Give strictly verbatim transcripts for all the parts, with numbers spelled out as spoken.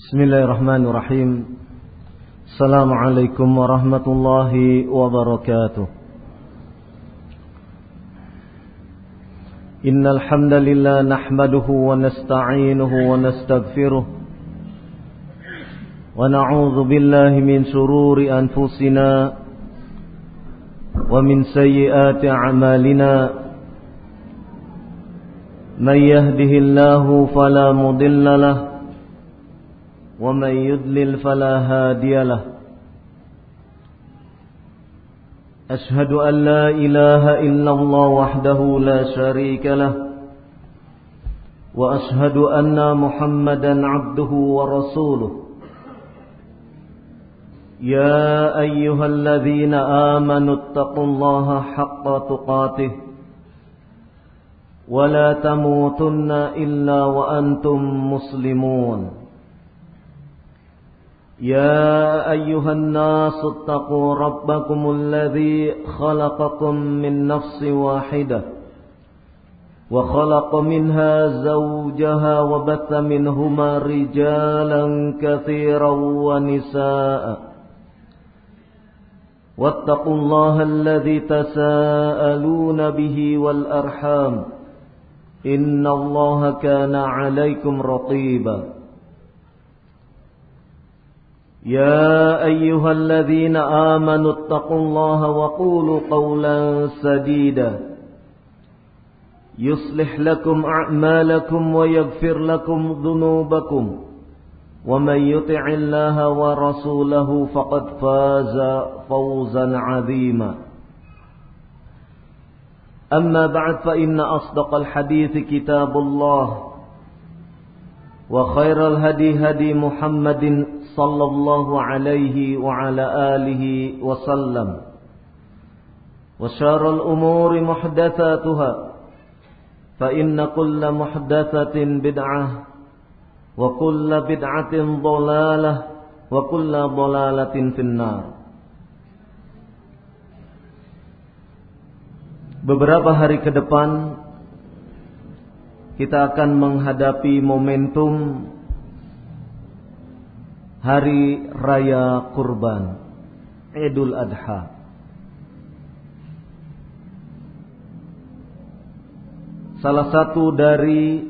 Bismillahirrahmanirrahim. Assalamualaikum warahmatullahi wabarakatuh. Innal hamdalillah nahmaduhu wa nasta'inuhu wa nastaghfiruh wa na'udzu billahi min shururi anfusina wa min sayyiati a'malina. May yahdihillahu fala mudilla lahu ومن يضلل فلا هادي له. أشهد أن لا إله إلا الله وحده لا شريك له وأشهد أن محمدا عبده ورسوله. يا أيها الذين آمنوا اتقوا الله حق تقاته ولا تموتن إلا وأنتم مسلمون. يا أيها الناس اتقوا ربكم الذي خلقكم من نفس واحدة وخلق منها زوجها وبث منهما رجالا كثيرا ونساء واتقوا الله الذي تساءلون به والأرحام إن الله كان عليكم رقيبا. يا أيها الذين آمنوا اتقوا الله وقولوا قولا سديدا يصلح لكم أعمالكم ويغفر لكم ذنوبكم ومن يطع الله ورسوله فقد فاز فوزا عظيما. أما بعد فإن أصدق الحديث كتاب الله وخير الهدي هدي محمد صلى الله عليه وعلى آله وسلم وشر الأمور محدثاتها فإن كل محدثة بدعة وكل بدعة ضلالة وكل ضلالة في النار. Beberapa hari ke depan kita akan menghadapi momentum Hari Raya Kurban, Idul Adha. Salah satu dari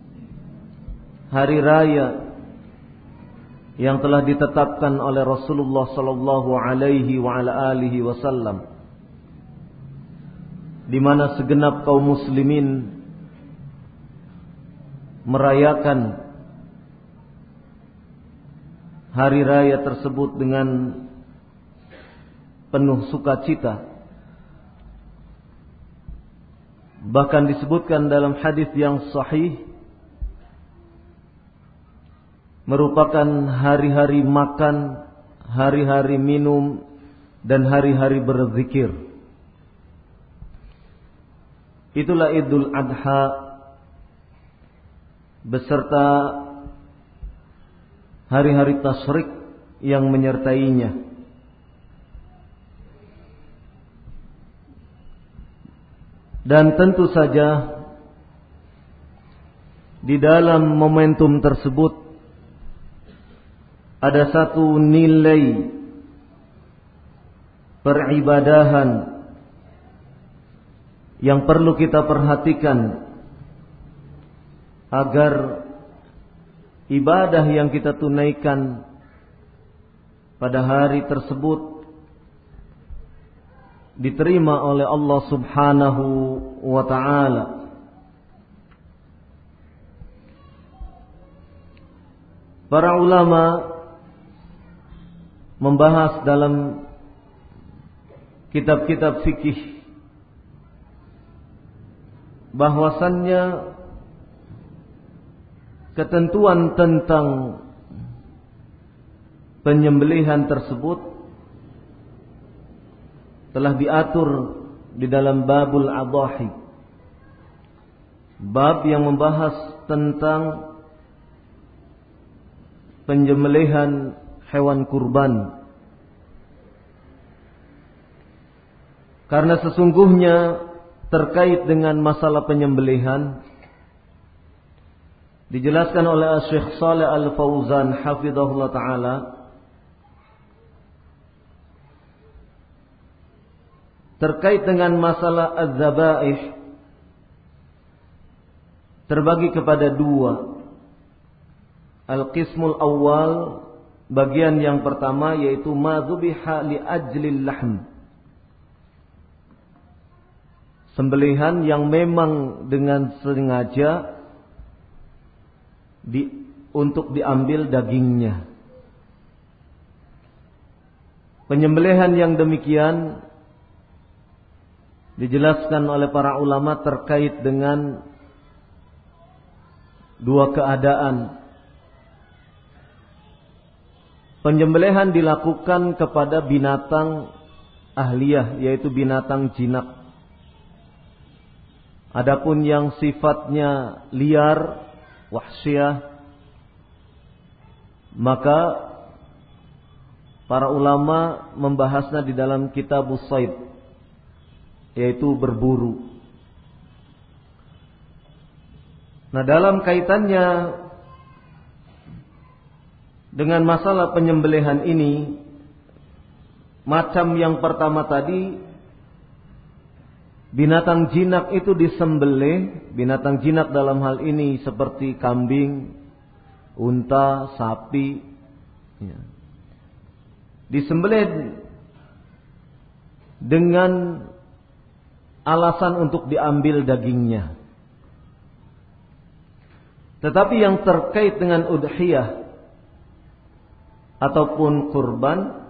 hari raya yang telah ditetapkan oleh Rasulullah sallallahu alaihi wa ala alihi wasallam, di mana segenap kaum muslimin merayakan hari raya tersebut dengan penuh sukacita. Bahkan disebutkan dalam hadis yang sahih, merupakan hari-hari makan, hari-hari minum, dan hari-hari berzikir. Itulah Idul Adha beserta hari-hari tasyrik yang menyertainya. Dan tentu saja di dalam momentum tersebut ada satu nilai peribadahan yang perlu kita perhatikan agar ibadah yang kita tunaikan pada hari tersebut diterima oleh Allah Subhanahu wa ta'ala. Para ulama membahas dalam kitab-kitab fikih bahwasannya ketentuan tentang penyembelihan tersebut telah diatur di dalam babul adahi, bab yang membahas tentang penyembelihan hewan kurban. Karena sesungguhnya terkait dengan masalah penyembelihan Dijelaskan oleh Syekh Shalih Al-Fauzan hafizahullah taala terkait dengan masalah az-zabaih terbagi kepada dua. Al-qismul awal, bagian yang pertama yaitu ma dzubiha li ajlil lahm. Sembelihan yang memang dengan sengaja Di, untuk diambil dagingnya. Penyembelihan yang demikian dijelaskan oleh para ulama terkait dengan dua keadaan. Penyembelihan dilakukan kepada binatang ahliyah, yaitu binatang jinak. Adapun yang sifatnya liar, wahsyah, maka para ulama membahasnya di dalam Kitabus Shayd, yaitu berburu. Nah, dalam kaitannya dengan masalah penyembelihan ini, macam yang pertama tadi, binatang jinak itu disembelih. Binatang jinak dalam hal ini seperti kambing, unta, sapi, ya, disembelih dengan alasan untuk diambil dagingnya. Tetapi yang terkait dengan udhiyah ataupun kurban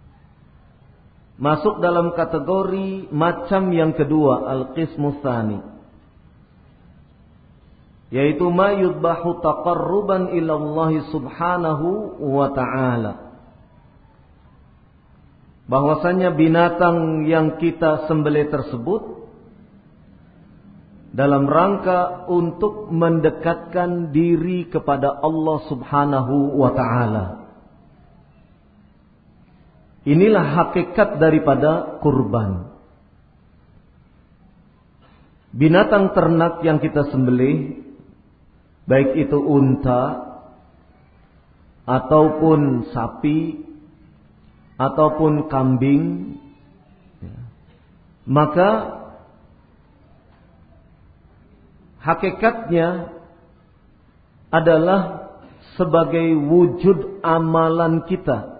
masuk dalam kategori macam yang kedua, al-qismu tsani, yaitu ma yudbahu taqarruban ila Allah subhanahu wa ta'ala. Bahwasanya binatang yang kita sembelih tersebut dalam rangka untuk mendekatkan diri kepada Allah subhanahu wa ta'ala. Inilah hakikat daripada kurban. Binatang ternak yang kita sembelih, baik itu unta ataupun sapi ataupun kambing, maka hakikatnya adalah sebagai wujud amalan kita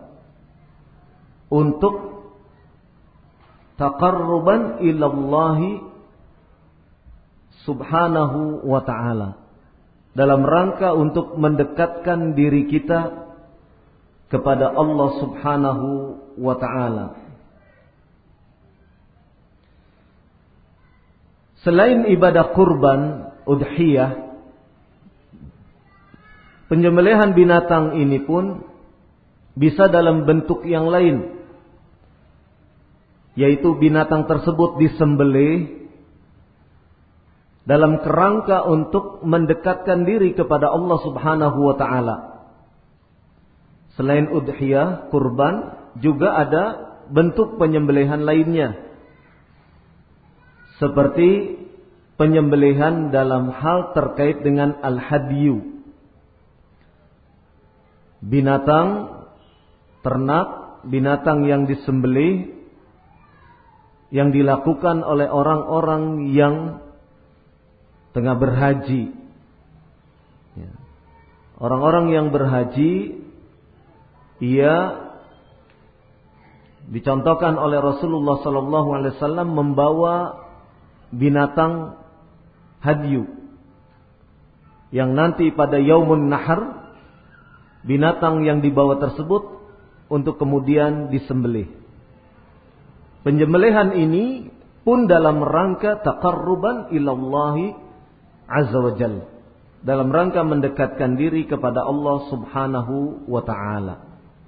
untuk taqarruban ilallahi subhanahu wa ta'ala, dalam rangka untuk mendekatkan diri kita kepada Allah subhanahu wa ta'ala. Selain ibadah kurban, udhiyah, penyembelihan binatang ini pun bisa dalam bentuk yang lain, yaitu binatang tersebut disembelih dalam kerangka untuk mendekatkan diri kepada Allah subhanahu wa ta'ala. Selain udhiyah, kurban, juga ada bentuk penyembelihan lainnya, seperti penyembelihan dalam hal terkait dengan al-hadyu, binatang ternak, binatang yang disembelih yang dilakukan oleh orang-orang yang tengah berhaji. Orang-orang yang berhaji, ia dicontohkan oleh Rasulullah sallallahu alaihi wasallam membawa binatang hadyu, yang nanti pada yaumun nahar binatang yang dibawa tersebut untuk kemudian disembelih. Penyembelihan ini pun dalam rangka taqarruban ilallahi azza wa jalla, dalam rangka mendekatkan diri kepada Allah subhanahu wa ta'ala.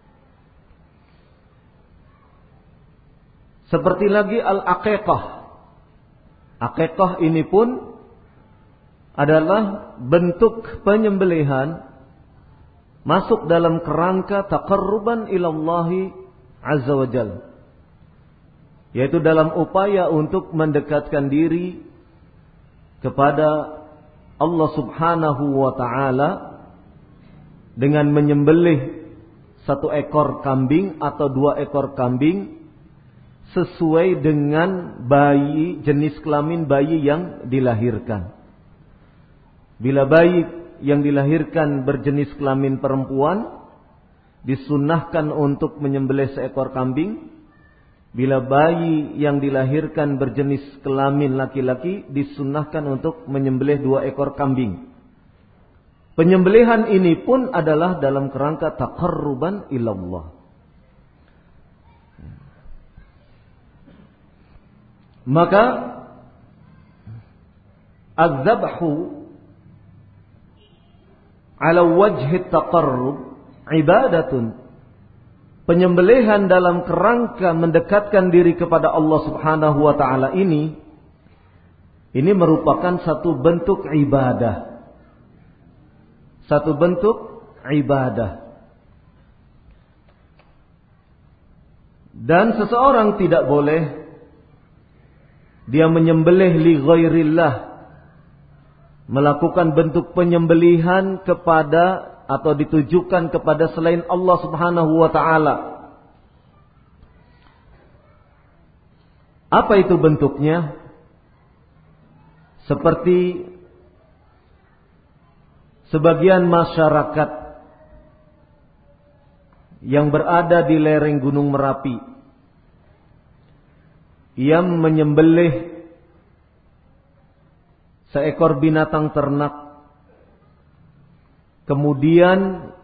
Seperti lagi al-aqiqah. Aqiqah ini pun adalah bentuk penyembelihan masuk dalam kerangka taqarruban ilallahi azza wa jalla, yaitu dalam upaya untuk mendekatkan diri kepada Allah Subhanahu wa ta'ala dengan menyembelih satu ekor kambing atau dua ekor kambing sesuai dengan bayi, jenis kelamin bayi yang dilahirkan. Bila bayi yang dilahirkan berjenis kelamin perempuan, disunnahkan untuk menyembelih seekor kambing. Bila bayi yang dilahirkan berjenis kelamin laki-laki, disunnahkan untuk menyembelih dua ekor kambing. Penyembelihan ini pun adalah dalam kerangka taqarruban ilallah. Maka az-zabhu ala wajhi taqarrub ibadatun. Penyembelihan dalam kerangka mendekatkan diri kepada Allah Subhanahu wa ta'ala ini, ini merupakan satu bentuk ibadah. Satu bentuk ibadah. Dan seseorang tidak boleh dia menyembelih li ghairillah, melakukan bentuk penyembelihan kepada atau ditujukan kepada selain Allah Subhanahu wa ta'ala. Apa itu bentuknya? Seperti sebagian masyarakat yang berada di lereng Gunung Merapi yang menyembelih seekor binatang ternak, kemudian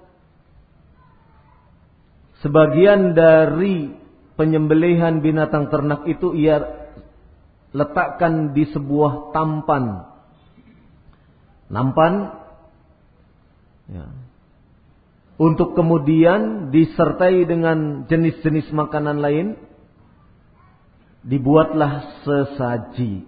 sebagian dari penyembelihan binatang ternak itu ia letakkan di sebuah tampan. Nampan ya, untuk kemudian disertai dengan jenis-jenis makanan lain, dibuatlah sesaji.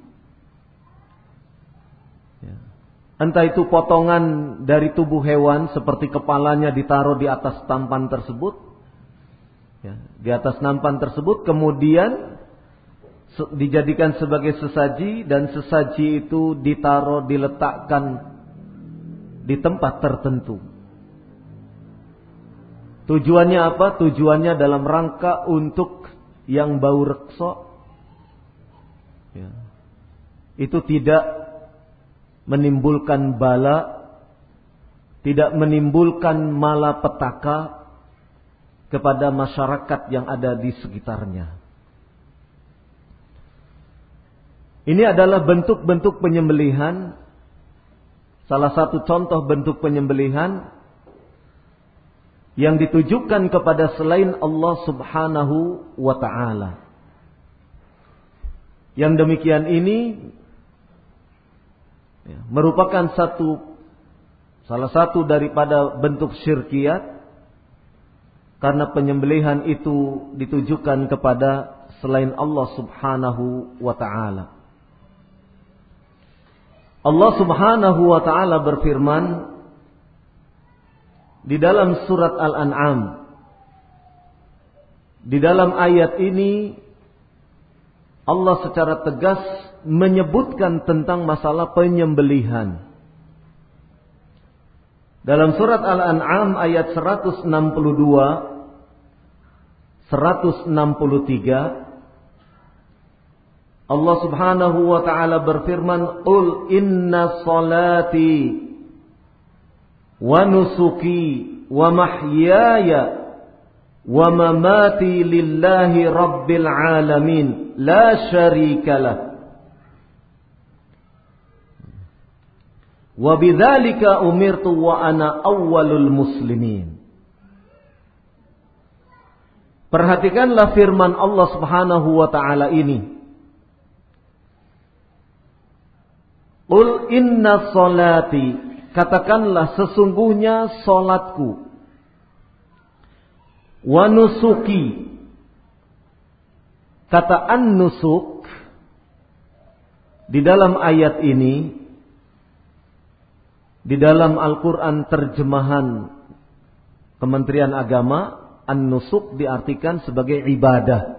Ya. Entah itu potongan dari tubuh hewan seperti kepalanya ditaruh di atas tampan tersebut, ya, di atas nampan tersebut, kemudian dijadikan sebagai sesaji, dan sesaji itu ditaruh, diletakkan di tempat tertentu. Tujuannya apa? Tujuannya dalam rangka untuk yang bau rekso, ya, itu tidak menimbulkan bala, tidak menimbulkan malapetaka kepada masyarakat yang ada di sekitarnya. Ini adalah bentuk-bentuk penyembelihan. Salah satu contoh bentuk penyembelihan yang ditujukan kepada selain Allah Subhanahu wa ta'ala. Yang demikian ini ya, merupakan satu salah satu daripada bentuk syirkiyat, karena penyembelihan itu ditujukan kepada selain Allah Subhanahu wa ta'ala. Allah Subhanahu wa ta'ala berfirman di dalam surat Al-An'am. Di dalam ayat ini Allah secara tegas menyebutkan tentang masalah penyembelihan. Dalam surat Al-An'am ayat seratus enam puluh dua, seratus enam puluh tiga, Allah Subhanahu wa ta'ala berfirman, "Qul inna salati wa nusuki wa mahyaya wa mamati lillahi rabbil alamin la syarika lah wa bidzalika umirtu wa ana awwalul muslimin." Perhatikanlah firman Allah Subhanahu wa ta'ala ini. Qul inna salati, katakanlah sesungguhnya salatku, wa nusuki, kata an-nusuk di dalam ayat ini, di dalam Al-Quran terjemahan Kementerian Agama, an-nusuk diartikan sebagai ibadah.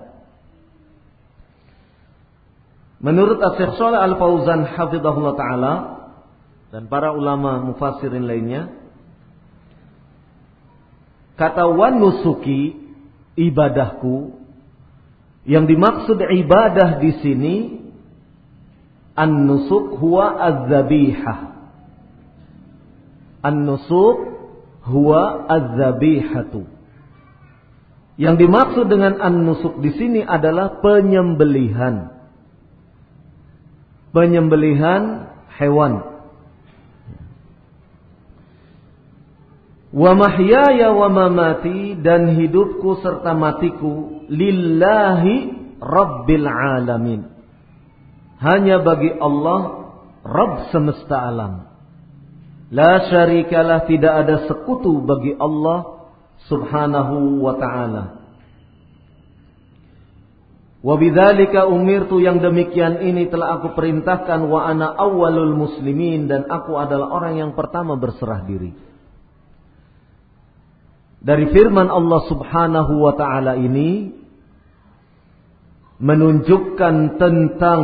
Menurut Asy-Syaikh Shalih Al-Fauzan hafizahullah ta'ala, dan para ulama mufassirin lainnya, kata wan nusuki, ibadahku, yang dimaksud ibadah di sini an-nusuk huwa az-zabihah. An-nusuk huwa az-zabihatu. Yang dimaksud dengan an-nusuk di sini adalah penyembelihan. Penyembelihan hewan. Wa mahyaya wa mamati, dan hidupku serta matiku lillahi rabbil alamin, hanya bagi Allah Rabb semesta alam. La syarikalah, tidak ada sekutu bagi Allah subhanahu wa ta'ala. Wa bidzalika umirtu, yang demikian ini telah aku perintahkan, wa ana awwalul muslimin, dan aku adalah orang yang pertama berserah diri. Dari firman Allah subhanahu wa ta'ala ini menunjukkan tentang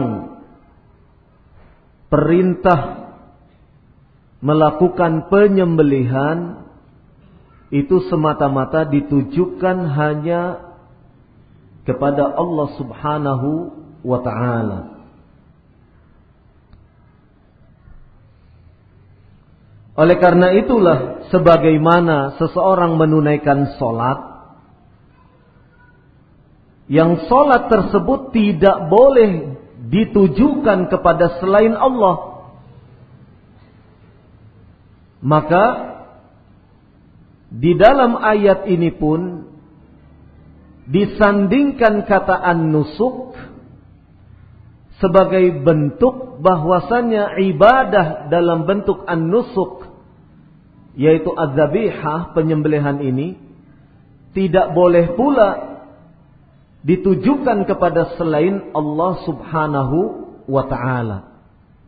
perintah melakukan penyembelihan itu semata-mata ditujukan hanya kepada Allah subhanahu wa ta'ala. Oleh karena itulah, sebagaimana seseorang menunaikan solat, yang solat tersebut tidak boleh ditujukan kepada selain Allah, maka di dalam ayat ini pun disandingkan kata an-nusuk sebagai bentuk bahwasannya ibadah dalam bentuk an-nusuk, yaitu az-zabihah, penyembelihan ini, tidak boleh pula ditujukan kepada selain Allah subhanahu wa ta'ala.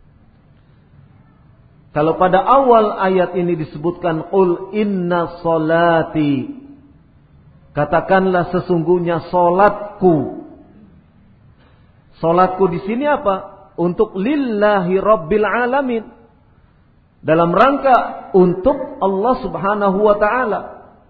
Kalau pada awal ayat ini disebutkan qul inna salati, katakanlah sesungguhnya salatku. Salatku di sini apa? Untuk lillahi rabbil alamin. Dalam rangka untuk Allah subhanahu wa ta'ala.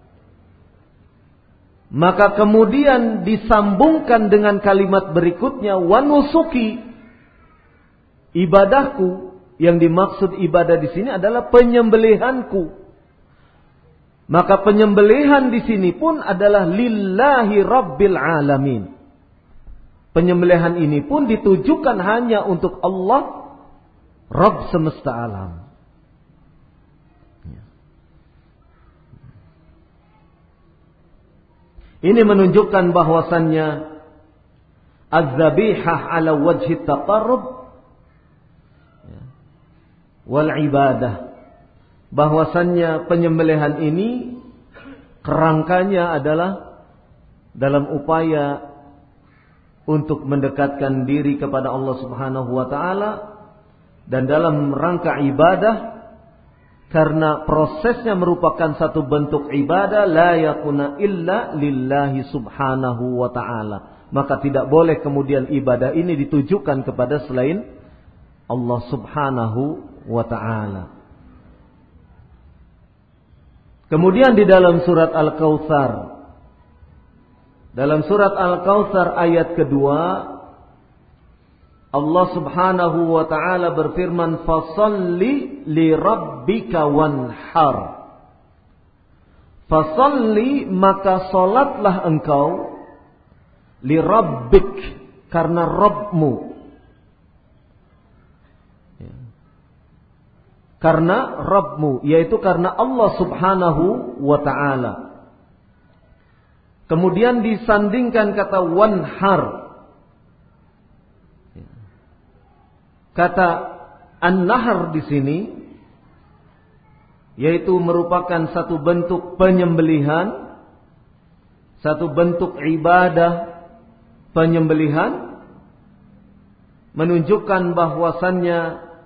Maka kemudian disambungkan dengan kalimat berikutnya, wa nusuki, ibadahku. Yang dimaksud ibadah di sini adalah penyembelihanku. Maka penyembelihan di sini pun adalah lillahi rabbil alamin. Penyembelihan ini pun ditujukan hanya untuk Allah, Rabb semesta alam. Ini menunjukkan bahwasannya az-zabihah ala wajhi taqarrub wal ibadah, bahwasannya penyembelihan ini kerangkanya adalah dalam upaya untuk mendekatkan diri kepada Allah Subhanahu wa taala, dan dalam rangka ibadah karena prosesnya merupakan satu bentuk ibadah, la yakuna illa lillahi subhanahu wa ta'ala. Maka tidak boleh kemudian ibadah ini ditujukan kepada selain Allah subhanahu wa ta'ala. Kemudian di dalam surat Al-Kautsar, dalam surat Al-Kautsar ayat kedua, Allah subhanahu wa ta'ala berfirman, fasalli li rabbika wanhar. Fasalli, maka salatlah engkau, li rabbik, karena Rabbmu. Karena Rabbmu, yaitu karena Allah subhanahu wa ta'ala. Kemudian disandingkan kata wanhar. Kata an-nahr di sini yaitu merupakan satu bentuk penyembelihan, satu bentuk ibadah penyembelihan, menunjukkan bahwasannya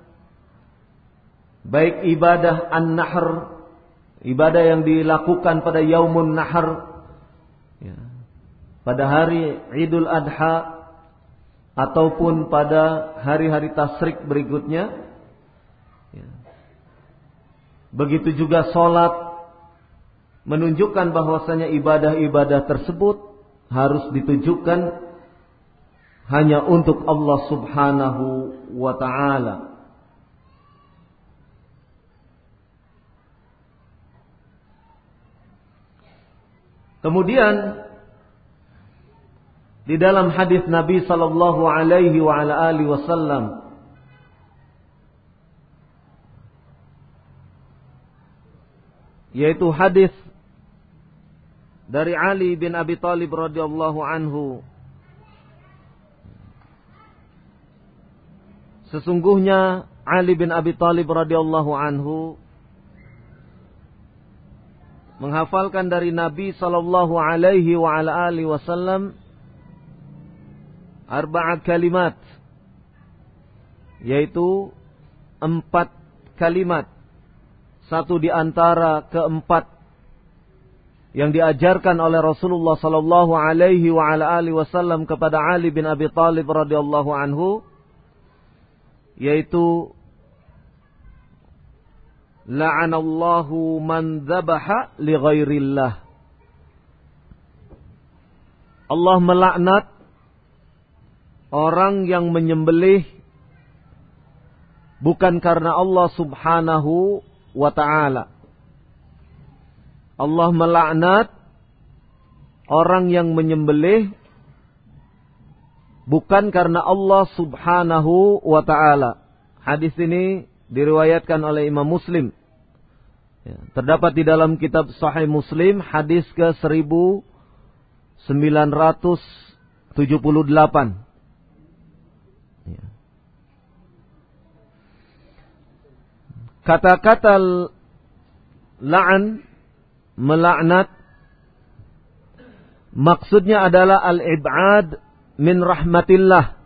baik ibadah an-nahr, ibadah yang dilakukan pada yaumun nahr, ya, pada hari Idul Adha, ataupun pada hari-hari tasyrik berikutnya, ya, Begitu juga sholat menunjukkan bahwasanya ibadah-ibadah tersebut harus ditujukan hanya untuk Allah Subhanahu wa ta'ala. Kemudian di dalam hadis Nabi sallallahu alaihi wa ala alihi wasallam yaitu hadis dari Ali bin Abi Thalib radhiyallahu anhu, sesungguhnya Ali bin Abi Thalib radhiyallahu anhu menghafalkan dari Nabi sallallahu alaihi wa ala alihi wasallam arba'at kalimat, yaitu empat kalimat. Satu di antara keempat yang diajarkan oleh Rasulullah sallallahu alaihi wa ala alihi wasallam kepada Ali bin Abi Thalib radhiyallahu anhu, yaitu la'anallahu man dzabaha li ghairillah. Allah melaknat orang yang menyembelih bukan karena Allah Subhanahu wa ta'ala. Allah melaknat orang yang menyembelih bukan karena Allah Subhanahu wa ta'ala. Hadis ini diriwayatkan oleh Imam Muslim. Ya, terdapat di dalam kitab Sahih Muslim hadis ke seribu sembilan ratus tujuh puluh delapan. Ya. Kata-kata la'an, melaknat, maksudnya adalah al-ib'ad min rahmatillah.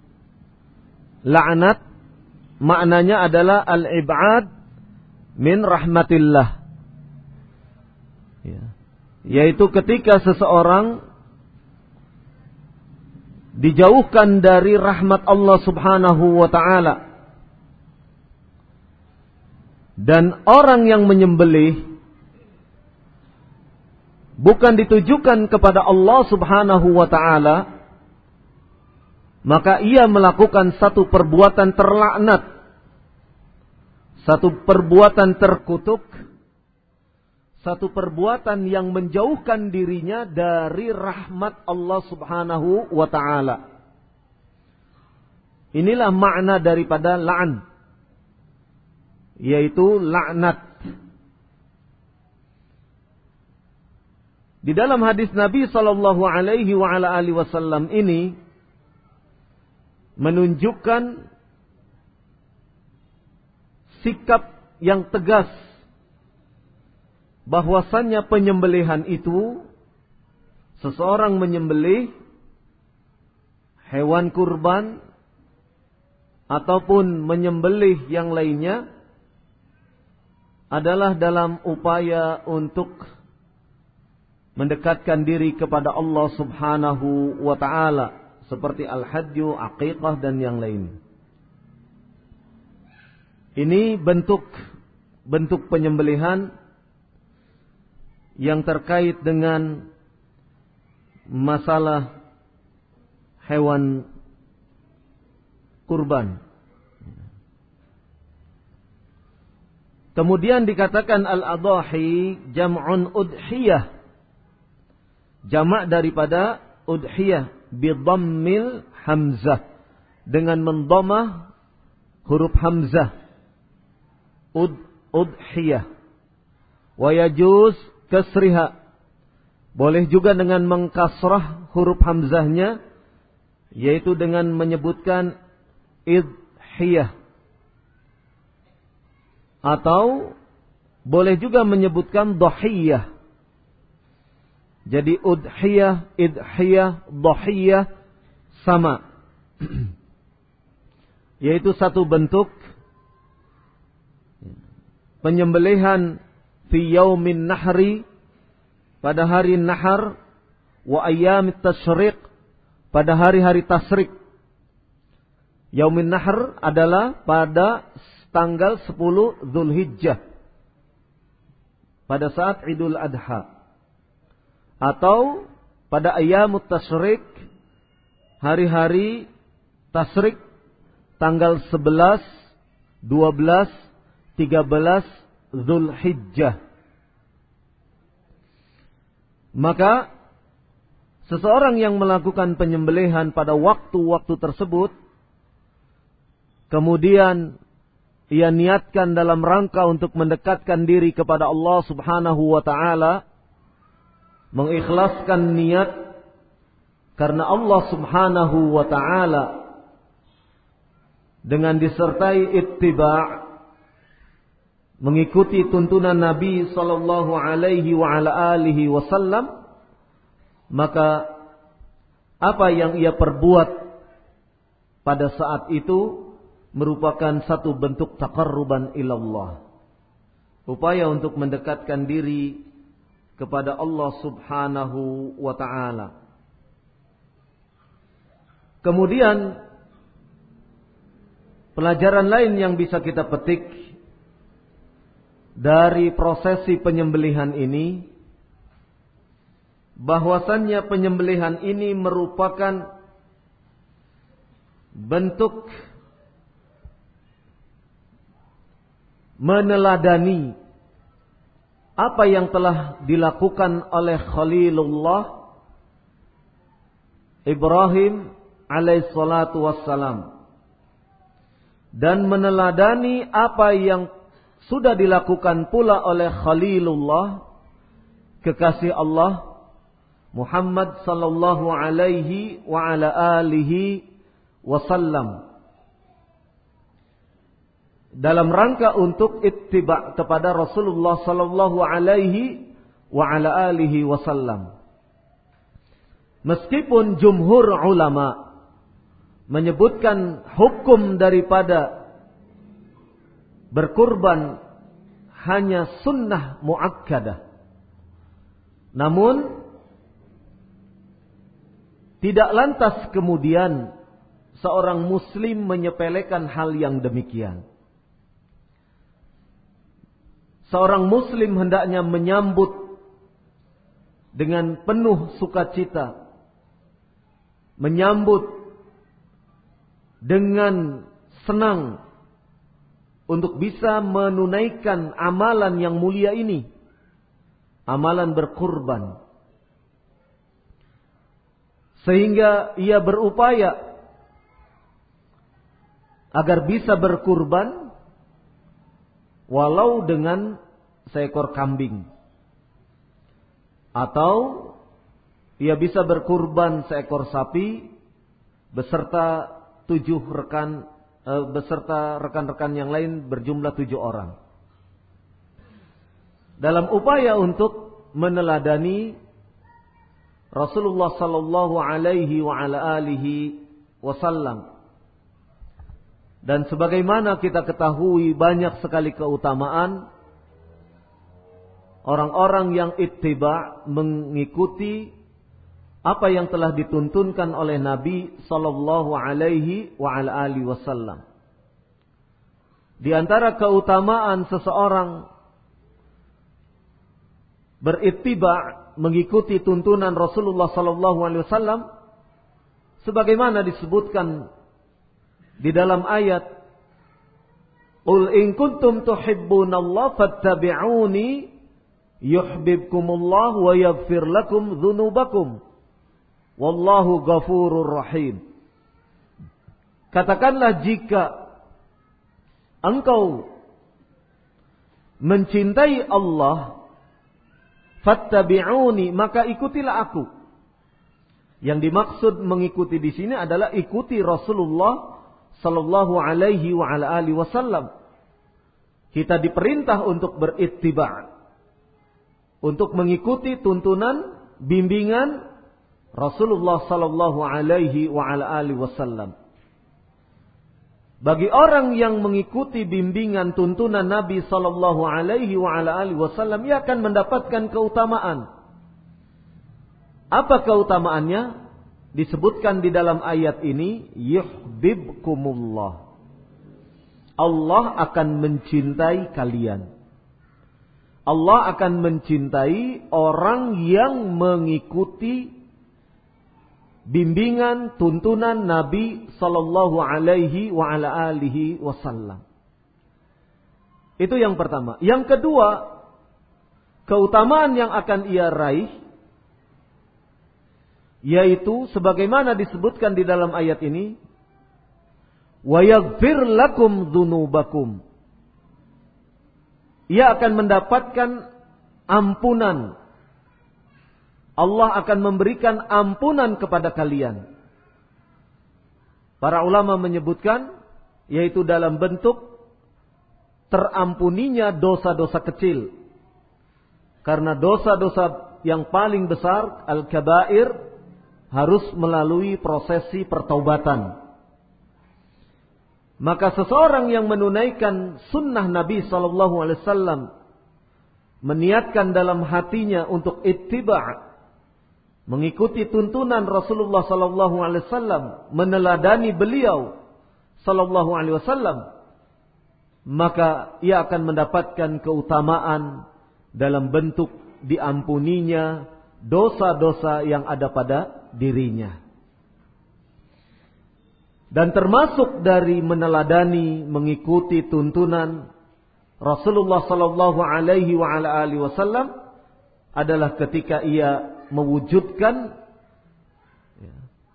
La'nat maknanya adalah al-ib'ad min rahmatillah. Ya. Yaitu ketika seseorang dijauhkan dari rahmat Allah Subhanahu wa ta'ala. Dan orang yang menyembelih bukan ditujukan kepada Allah Subhanahu wa ta'ala, maka ia melakukan satu perbuatan terlaknat, satu perbuatan terkutuk, satu perbuatan yang menjauhkan dirinya dari rahmat Allah Subhanahu wa ta'ala. Inilah makna daripada la'an, yaitu laknat. Di dalam hadis Nabi sallallahu alaihi wa ala alihi wasallam ini menunjukkan sikap yang tegas bahwasannya penyembelihan itu, seseorang menyembelih hewan kurban ataupun menyembelih yang lainnya adalah dalam upaya untuk mendekatkan diri kepada Allah Subhanahu wa ta'ala, seperti al-hajju, aqiqah dan yang lain. Ini bentuk bentuk penyembelihan yang terkait dengan masalah hewan kurban. Kemudian dikatakan al-adahi jam'un udhiyah, jamak daripada udhiyah bidhammil hamzah, dengan mendhamah huruf hamzah, ud udhiyah. Wa yajuz kasriha, boleh juga dengan mengkasrah huruf hamzahnya, yaitu dengan menyebutkan idhiyah, atau boleh juga menyebutkan dhahiyah. Jadi udhiyah, idhiyah, dhahiyah sama. Yaitu satu bentuk penyembelihan fi yaumin nahri, pada hari nahar, wa ayyamit tasyriq, pada hari-hari tasrik. Yaumin nahr adalah pada tanggal sepuluh Dzulhijjah. pada saat Idul Adha atau pada ayyamut tasyrik, hari-hari tasyrik tanggal sebelas, dua belas, tiga belas Zulhijjah. Maka seseorang yang melakukan penyembelihan pada waktu-waktu tersebut, kemudian ia niatkan dalam rangka untuk mendekatkan diri kepada Allah Subhanahu wa taala, mengikhlaskan niat karena Allah Subhanahu wa taala, dengan disertai ittiba', mengikuti tuntunan Nabi sallallahu alaihi wa ala alihi wasallam, maka apa yang ia perbuat pada saat itu merupakan satu bentuk taqarruban ilallah, upaya untuk mendekatkan diri kepada Allah Subhanahu wa taala. Kemudian pelajaran lain yang bisa kita petik dari prosesi penyembelihan ini, bahwasannya penyembelihan ini merupakan bentuk meneladani apa yang telah dilakukan oleh Khalilullah Ibrahim alaihi salatu wassalam, dan meneladani apa yang sudah dilakukan pula oleh Khalilullah, kekasih Allah Muhammad sallallahu alaihi wa ala alihi wasallam, dalam rangka untuk ittiba' kepada Rasulullah sallallahu alaihi wa ala alihi wasallam. Meskipun jumhur ulama menyebutkan hukum daripada berkurban hanya sunnah muakkadah, namun tidak lantas kemudian seorang muslim menyepelekan hal yang demikian. Seorang muslim hendaknya menyambut dengan penuh sukacita, menyambut dengan senang untuk bisa menunaikan amalan yang mulia ini, amalan berkurban. Sehingga ia berupaya agar bisa berkurban walau dengan seekor kambing, atau ia bisa berkurban seekor sapi beserta tujuh rekan beserta rekan-rekan yang lain berjumlah tujuh orang, dalam upaya untuk meneladani Rasulullah sallallahu alaihi wa ala alihi wasallam. Dan sebagaimana kita ketahui, banyak sekali keutamaan orang-orang yang ittiba', mengikuti apa yang telah dituntunkan oleh Nabi sallallahu alaihi wa ala alihi wasallam. Di antara keutamaan seseorang berittiba', mengikuti tuntunan Rasulullah sallallahu alaihi wasallam, sebagaimana disebutkan di dalam ayat, "Qul in kuntum tuhibbunallaha fattabi'uni yuhibbukumullah wa yaghfir lakum dzunubakum wallahu ghafurur rahim." Katakanlah, jika engkau mencintai Allah, fattabi'uni, maka ikutilah aku. Yang dimaksud mengikuti di sini adalah ikuti Rasulullah sallallahu alaihi wa ala alihi wasallam. Kita diperintah untuk berittiba', untuk mengikuti tuntunan, bimbingan Rasulullah sallallahu alaihi wa ala alihi wasallam. Bagi orang yang mengikuti bimbingan tuntunan Nabi sallallahu alaihi wa ala alihi wasallam, ia akan mendapatkan keutamaan. Apa keutamaannya? Disebutkan di dalam ayat ini, yuhibbukumullah. Allah akan mencintai kalian. Allah akan mencintai orang yang mengikuti bimbingan, tuntunan Nabi sallallahu alaihi wa ala alihi wasallam. Itu yang pertama. Yang kedua, keutamaan yang akan ia raih, yaitu sebagaimana disebutkan di dalam ayat ini, wa yaghfir lakum dzunubakum. Ia akan mendapatkan ampunan. Allah akan memberikan ampunan kepada kalian. Para ulama menyebutkan, yaitu dalam bentuk terampuninya dosa-dosa kecil. Karena dosa-dosa yang paling besar, al-kabair, harus melalui prosesi pertaubatan. Maka seseorang yang menunaikan sunnah Nabi sallallahu alaihi wasallam, meniatkan dalam hatinya untuk ittiba', mengikuti tuntunan Rasulullah sallallahu alaihi wasallam, meneladani beliau sallallahu alaihi wasallam, maka ia akan mendapatkan keutamaan dalam bentuk diampuninya dosa-dosa yang ada pada dirinya. Dan termasuk dari meneladani, mengikuti tuntunan Rasulullah sallallahu alaihi wa ala alihi wasallam adalah ketika ia mewujudkan ya,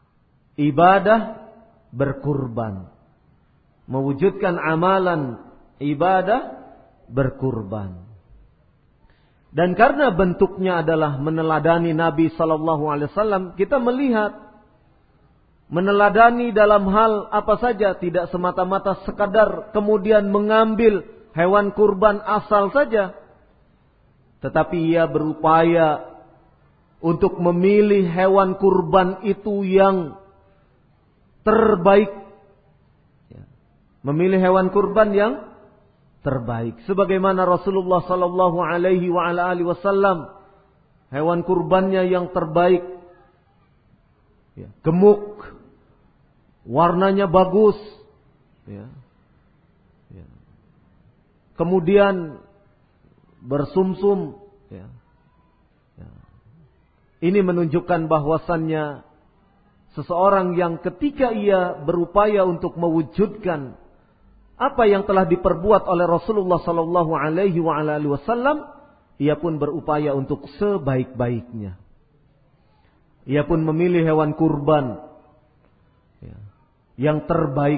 ibadah berkurban, mewujudkan amalan ibadah berkurban. Dan karena bentuknya adalah meneladani Nabi sallallahu alaihi wasallam, kita melihat meneladani dalam hal apa saja, tidak semata-mata sekadar kemudian mengambil hewan kurban asal saja, tetapi ia berupaya untuk memilih hewan kurban itu yang terbaik, memilih hewan kurban yang terbaik, sebagaimana Rasulullah sallallahu alaihi wa ala alihi wasallam hewan kurbannya yang terbaik, ya, gemuk, warnanya bagus, ya, ya. Kemudian bersumsum, ya. Ya. Ini menunjukkan bahwasannya seseorang yang ketika ia berupaya untuk mewujudkan apa yang telah diperbuat oleh Rasulullah sallallahu alaihi wa alihi wasallam, ia pun berupaya untuk sebaik-baiknya. Ia pun memilih hewan kurban ya, yang terbaik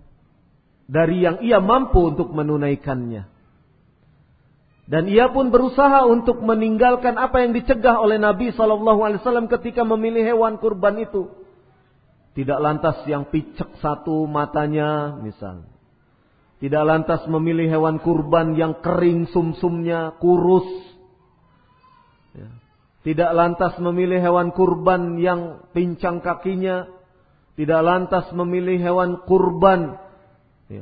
dari yang ia mampu untuk menunaikannya. Dan ia pun berusaha untuk meninggalkan apa yang dicegah oleh Nabi sallallahu alaihi wasallam ketika memilih hewan kurban itu. Tidak lantas yang picek satu matanya misalnya. Tidak lantas memilih hewan kurban yang kering sumsumnya, kurus. Ya. Tidak lantas memilih hewan kurban yang pincang kakinya. Tidak lantas memilih hewan kurban ya,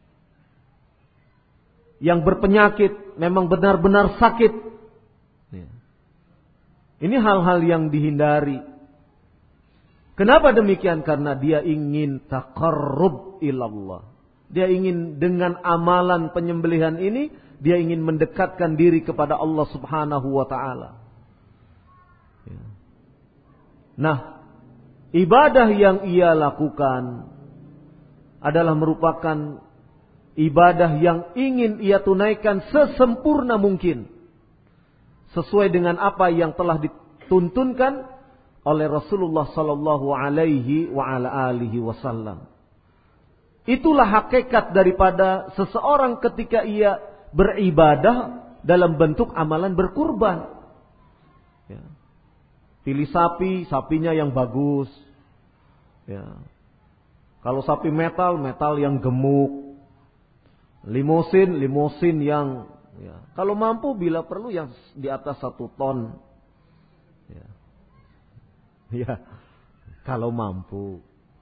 yang berpenyakit, memang benar-benar sakit. Ya. Ini hal-hal yang dihindari. Kenapa demikian? Karena dia ingin taqarrub ilallah. Dia ingin dengan amalan penyembelihan ini, dia ingin mendekatkan diri kepada Allah subhanahu wa ta'ala. Ya. Nah, ibadah yang ia lakukan adalah merupakan ibadah yang ingin ia tunaikan sesempurna mungkin, sesuai dengan apa yang telah dituntunkan oleh Rasulullah sallallahu alaihi wa ala alihi wasallam. Itulah hakikat daripada seseorang ketika ia beribadah dalam bentuk amalan berkurban. Ya. Pilih sapi, sapinya yang bagus. Ya. Kalau sapi metal, metal yang gemuk. Limosin, limosin yang ya. Kalau mampu bila perlu yang di atas satu ton. Ya. Ya. Kalau mampu.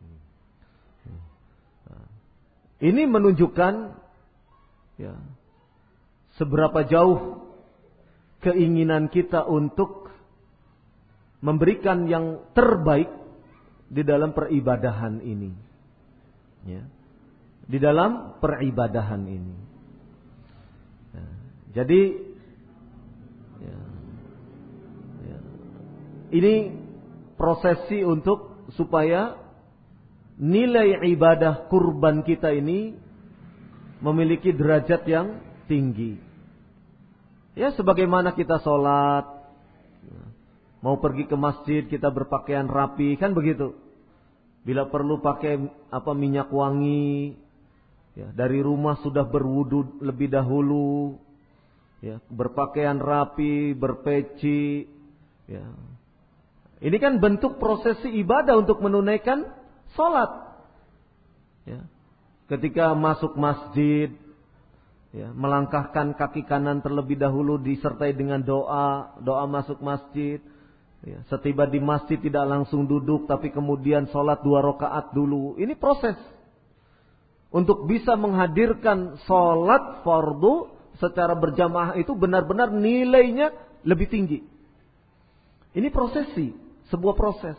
Ini menunjukkan ya, seberapa jauh keinginan kita untuk memberikan yang terbaik di dalam peribadahan ini. Ya, di dalam peribadahan ini. Ya, jadi Ini prosesi untuk supaya nilai ibadah kurban kita ini memiliki derajat yang tinggi. Ya, sebagaimana kita sholat, mau pergi ke masjid kita berpakaian rapi, kan begitu. Bila perlu pakai apa minyak wangi, ya, dari rumah sudah berwudu lebih dahulu, ya, berpakaian rapi, berpeci, ya. Ini kan bentuk prosesi ibadah untuk menunaikan sholat. Ya. Ketika masuk masjid, ya, melangkahkan kaki kanan terlebih dahulu disertai dengan doa, doa masuk masjid. Ya, setiba di masjid tidak langsung duduk, tapi kemudian sholat dua rakaat dulu. Ini proses untuk bisa menghadirkan sholat fardu secara berjamaah itu benar-benar nilainya lebih tinggi. Ini prosesi, sebuah proses.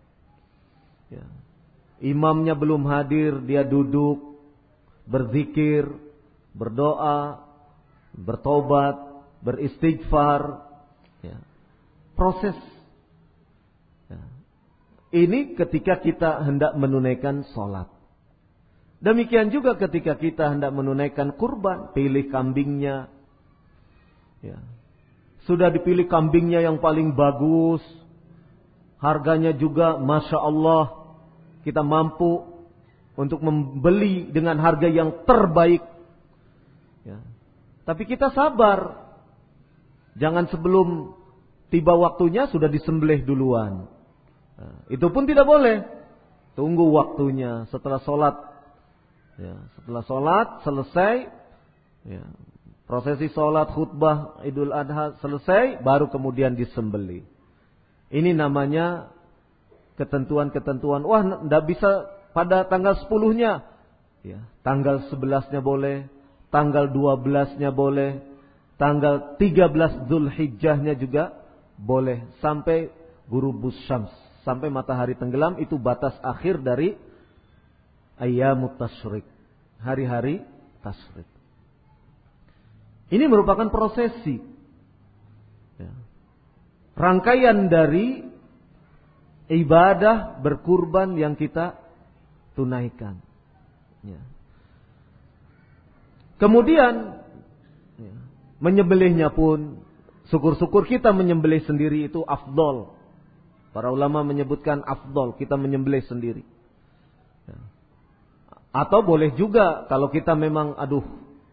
Ya. Imamnya belum hadir, dia duduk, berzikir, berdoa, bertobat, beristighfar. Ya. Proses. Ya. Ini ketika kita hendak menunaikan sholat. Demikian juga ketika kita hendak menunaikan kurban, pilih kambingnya. Ya. Sudah dipilih kambingnya yang paling bagus, harganya juga Masya Allah, kita mampu untuk membeli dengan harga yang terbaik. Ya. Tapi kita sabar, jangan sebelum tiba waktunya sudah disembelih duluan. Nah, itu pun tidak boleh. Tunggu waktunya setelah sholat. Ya, setelah sholat selesai, ya, prosesi sholat khutbah Idul Adha selesai, baru kemudian disembelih. Ini namanya ketentuan-ketentuan. Wah, tidak bisa pada tanggal sepuluhnya. Ya, tanggal sebelasnya boleh, tanggal dua belasnya boleh, tanggal tiga belas Dzulhijjahnya juga boleh, sampai ghurubus syams, sampai matahari tenggelam. Itu batas akhir dari ayyamut tasyrik, hari-hari tasyrik. Ini merupakan prosesi, ya, rangkaian dari ibadah berkurban yang kita tunaikan. Ya. Kemudian ya, menyembelihnya pun, syukur-syukur kita menyembelih sendiri itu afdol. Para ulama menyebutkan afdol, kita menyembelih sendiri. Ya. Atau boleh juga kalau kita memang aduh,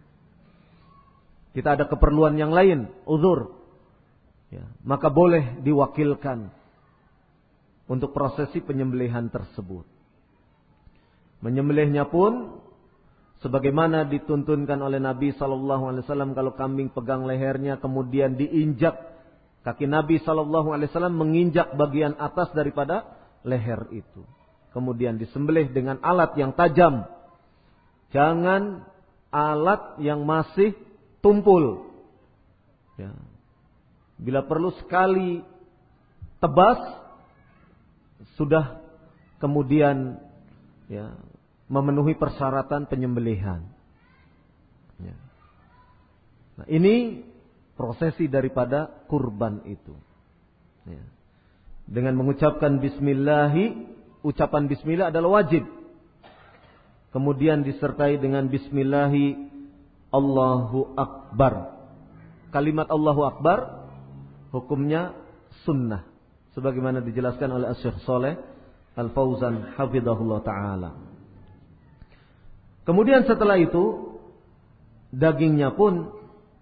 kita ada keperluan yang lain, uzur, ya, maka boleh diwakilkan untuk prosesi penyembelihan tersebut. Menyembelihnya pun sebagaimana dituntunkan oleh Nabi Sallallahu Alaihi Wasallam, kalau kambing pegang lehernya kemudian diinjak, kaki Nabi Sallallahu Alaihi Wasallam menginjak bagian atas daripada leher itu, kemudian disembelih dengan alat yang tajam, jangan alat yang masih tumpul. Ya. Bila perlu sekali tebas, sudah kemudian ya, memenuhi persyaratan penyembelihan. Ya. Nah, ini prosesi daripada kurban itu. Ya. Dengan mengucapkan bismillahi, ucapan bismillah adalah wajib. Kemudian disertai dengan bismillahi Allahu Akbar. Kalimat Allahu Akbar hukumnya sunnah, sebagaimana dijelaskan oleh Asy-Syaikh Shalih Al-Fauzan hafizahullah taala. Kemudian setelah itu dagingnya pun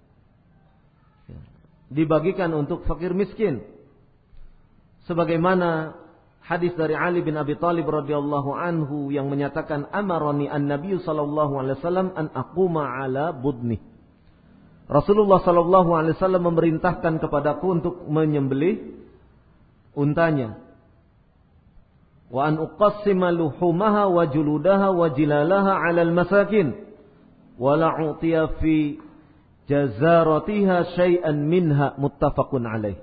dibagikan untuk fakir miskin, sebagaimana hadis dari Ali bin Abi Thalib radhiyallahu anhu yang menyatakan, amarani an-nabiy sallallahu alaihi wasallam an aquma ala budni. Rasulullah sallallahu alaihi wasallam memerintahkan kepadaku untuk menyembelih untanya. Wa an uqassima luhumaha wa juludaha wa jilalaha 'ala al-masakin wa la u'tiya fi jazaratiha syai'an minha, muttafaqun alaih.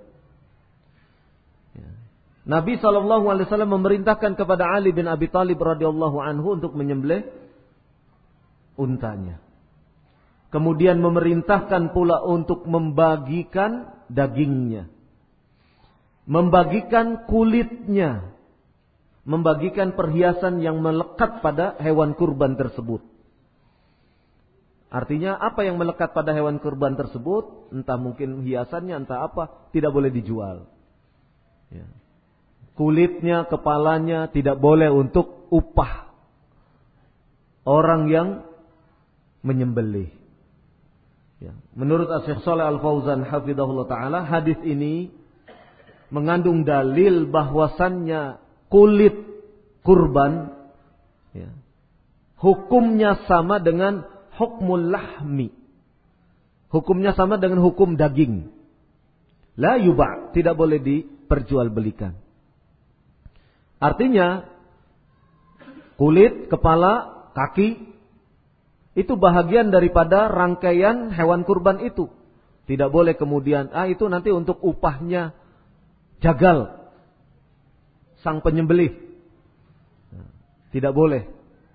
Nabi sallallahu alaihi wasallam memerintahkan kepada Ali bin Abi Thalib radhiyallahu anhu untuk menyembelih untanya. Kemudian memerintahkan pula untuk membagikan dagingnya. membagikan kulitnya, membagikan perhiasan yang melekat pada hewan kurban tersebut. Artinya apa yang melekat pada hewan kurban tersebut, entah mungkin hiasannya, entah apa, tidak boleh dijual. Ya. Kulitnya, kepalanya tidak boleh untuk upah orang yang menyembelih. Ya. Menurut Syekh Shalih Al-Fauzan hafizahullah taala, hadis ini mengandung dalil bahwasannya kulit kurban ya, hukumnya sama dengan hukmul lahmi. Hukumnya sama dengan hukum daging. La yuba', tidak boleh diperjualbelikan. Artinya kulit, kepala, kaki itu bahagian daripada rangkaian hewan kurban itu. Tidak boleh kemudian, ah itu nanti untuk upahnya jagal sang penyembelih. Tidak boleh.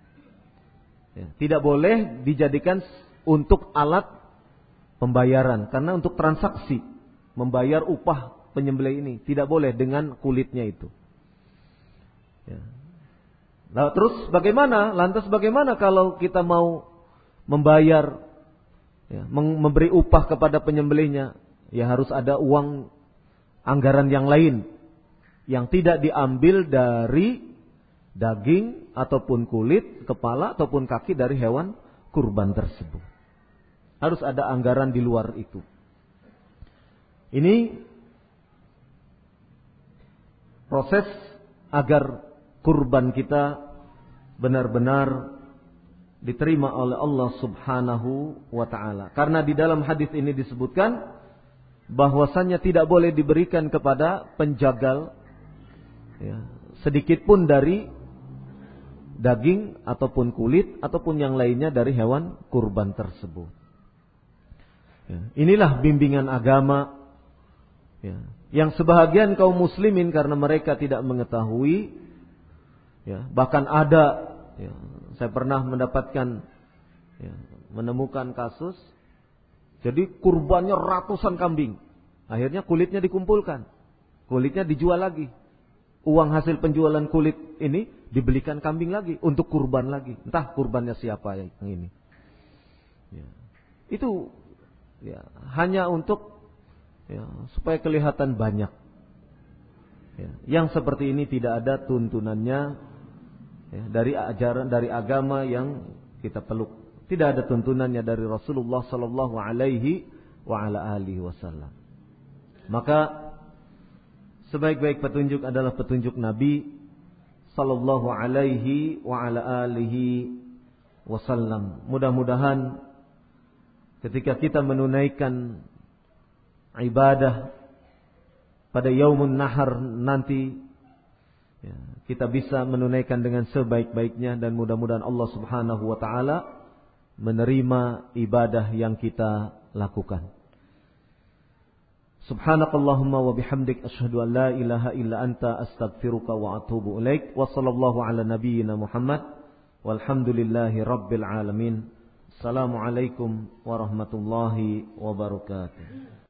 Tidak boleh dijadikan untuk alat pembayaran. Karena untuk transaksi, membayar upah penyembelih ini. Tidak boleh dengan kulitnya itu. Nah, terus bagaimana? Lantas bagaimana kalau kita mau membayar, ya, memberi upah kepada penyembelihnya? Ya harus ada uang anggaran yang lain yang tidak diambil dari daging ataupun kulit, kepala ataupun kaki dari hewan kurban tersebut. Harus ada anggaran di luar itu. Ini proses agar kurban kita benar-benar diterima oleh Allah Subhanahu wa taala. Karena di dalam hadis ini disebutkan bahwasannya tidak boleh diberikan kepada penjagal ya, sedikit pun dari daging ataupun kulit ataupun yang lainnya dari hewan kurban tersebut. Ya, inilah bimbingan agama ya, yang sebahagian kaum muslimin karena mereka tidak mengetahui ya, bahkan ada ya, saya pernah mendapatkan ya, menemukan kasus jadi kurbannya ratusan kambing, akhirnya kulitnya dikumpulkan, kulitnya dijual lagi. Uang hasil penjualan kulit ini dibelikan kambing lagi untuk kurban lagi. Entah kurbannya siapa yang ini. Ya. Itu ya, hanya untuk ya, supaya kelihatan banyak. Ya. Yang seperti ini tidak ada tuntunannya ya, dari ajaran dari agama yang kita peluk. Tidak ada tuntunannya dari Rasulullah Sallallahu Alaihi wa ala alihi Wasallam. Maka sebaik-baik petunjuk adalah petunjuk Nabi Sallallahu Alaihi wa ala alihi Wasallam. Mudah-mudahan ketika kita menunaikan ibadah pada Yaumun Nahar nanti ya, kita bisa menunaikan dengan sebaik-baiknya dan mudah-mudahan Allah Subhanahu wa taala menerima ibadah yang kita lakukan. Subhanakallahumma wa bihamdik asyhadu an la ilaha illa anta astaghfiruka wa atubu ilaik. Wa sallallahu ala nabiyyina Muhammad walhamdulillahi rabbil alamin. Assalamualaikum warahmatullahi wabarakatuh.